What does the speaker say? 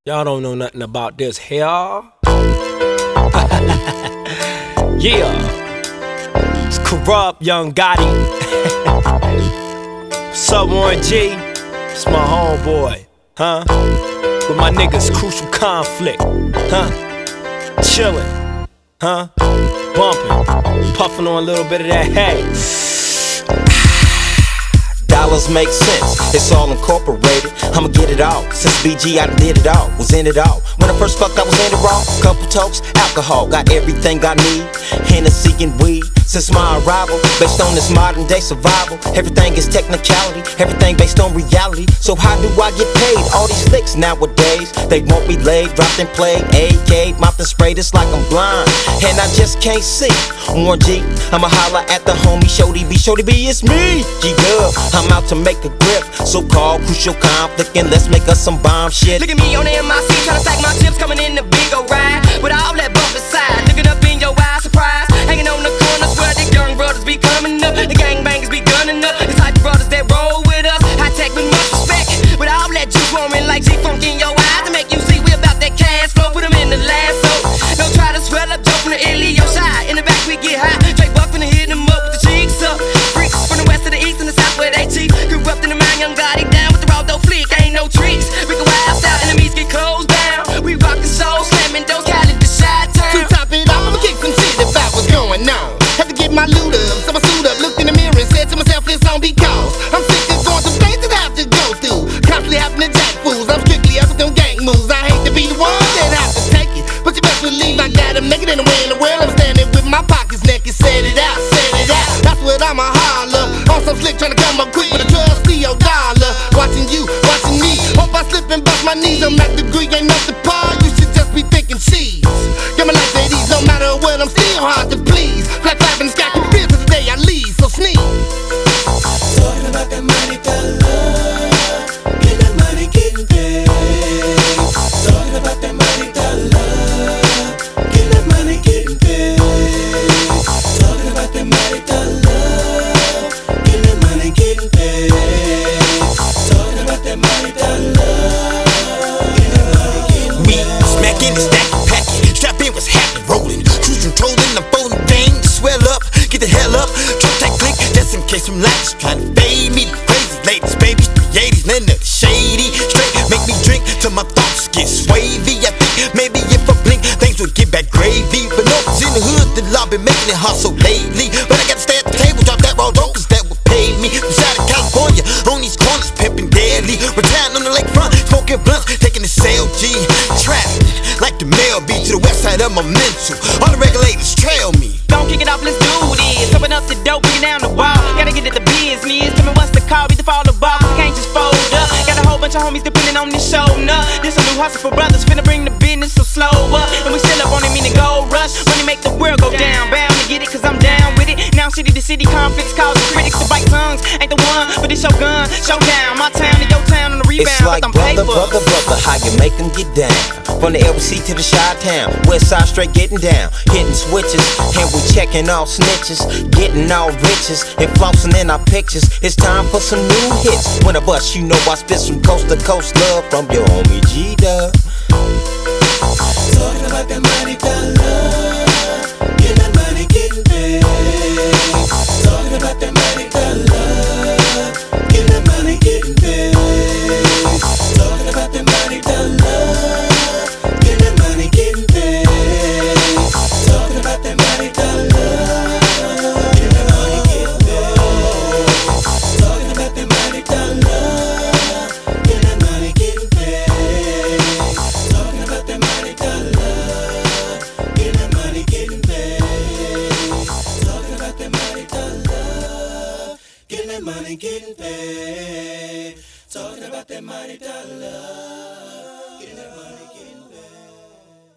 Y'all don't know nothing about this here. Yeah, it's Corrupt Young Gotti. What's up, Warren G? It's my homeboy, huh? With my niggas, Crucial Conflict, huh? Chillin', huh? Bumpin', puffin' on a little bit of that hay. Dollars make sense, it's all incorporated. I'ma get it all. Since BG I did it all, was in it all. When I first fucked I was in it raw. Couple tokes, alcohol, got everything I need. Hennessy and weed. Since my arrival, based on this modern day survival. Everything is technicality, everything based on reality. So how do I get paid? All these licks nowadays, they want me laid, dropped and played. AK, mopped and sprayed, it's like I'm blind and I just can't see. Warren G, I'ma holla at the homie Shorty B. Shorty B, it's me, G-Dub. I'm out to make a grip, so-called Crucial Conflict, and let's make us some bomb shit. Look at me on the MIC, tryna stack my chips, coming in the big old ride. With all that bump inside, looking up in your eyes, surprise. Hanging on the corners where the young brothers be coming up. The gangbangers be gunning up, the type of brothers that roll with us. High tech with much respect, with all that juice roaring like G-Funk in your eyes. To make you see we about that cash flow, put them in the lasso. Don't try to swell up, joke from the Ilio side. In the back we get high, straight buck finna hit them up with the cheeks up. Freaks from the west to the east and the south where they cheat. Corrupt in the mind, young Gotti down with the raw dough flick. Ain't no tricks, we go wild style, enemies get closed down. We rock the soul, slamming those Cali to Chi-Town. To top it off, I'ma kick some shit about what's going on. Had to get my loot up, so I suit up, looked in the mirror and said to myself, it's on because I'm sick of going through things that I have to go through. Constantly having to jack fools, I'm strictly up with them gang moves. I hate to be the one that have to take it, but you best believe I gotta make it anywhere in the world. I'm standing with my pockets naked, set it out, set it out. That's what I'ma holler. On some slick trying to come up quick with a $12 dollar. Watching you, watching me. Hope I slip and bust my knees. I'm not degree, ain't not the par. You should just be thinking cheese. Get my life at ease, no matter what, I'm still hard to please. Flat five in the sky, can feel to the day I leave, so sneeze. Talking about that money, that love. Get that money, getting paid. Talking about that money, that love. Get that money, getting paid. Talking about that money, that love. Get that money, getting paid. Talking about that money, that love. Get that money, getting paid. Me, smacking and stacking, packing. Strap in was happy, rolling. Cruise controlling, I'm folding game. Swell up, get the hell up. Truck that click, just in case some lights trying to fade me. Crazy ladies, babies, 380s, none of the shady. Straight, make me drink till my thoughts get swavy. I think maybe if I blink, things would get back gravy. But no, it's in the hood that I've been making it hustle lately. But I gotta stay at the table, drop that raw dough, cause that would pay me. From out of California, on these corners, pimping deadly. Retiring on the lakefront, smoking blunts, taking the CLG. Traffic, like the mail be to the west side of my mental. All the regulators trail me. Don't kick it off, let's do this. Open up the dope, bring it down the wall. Gotta get at the business. Tell me what's the call, beat the fall the ball. I can't just fold up. Got a whole bunch of homies depending on this show. This a new hustle for brothers, finna bring the business so slow up. And we still up on it, meaning gold rush. Money make the world go down. Bound to get it, cause I'm down with it. Now city to city conflicts causing critics to bite tongues. Ain't the one, but it's your gun. Showdown, my town to your town on the rebound. It's like brother, brother, brother, how you make them get down. From the LBC to the Chi-Town, west side straight getting down. Hitting switches, and we checking all snitches. Getting all riches, and flossing in our pictures. It's time for some new hits. When I bust, you know I spit some coast to coast love from your homie G-Dub. Talking about that money, that love. Get that money, getting paid. Talking about that money, that love. Get that money, getting paid. Talking about that money, that love. Get that money, getting paid. Talking about that money, that love. Get that money, getting paid. Talking about that money, that love. Get that money, getting paid. Talking about that money, that love. Get that money, getting paid. Talking about that money, that love. Get that money, getting paid. Talking about that money, that love.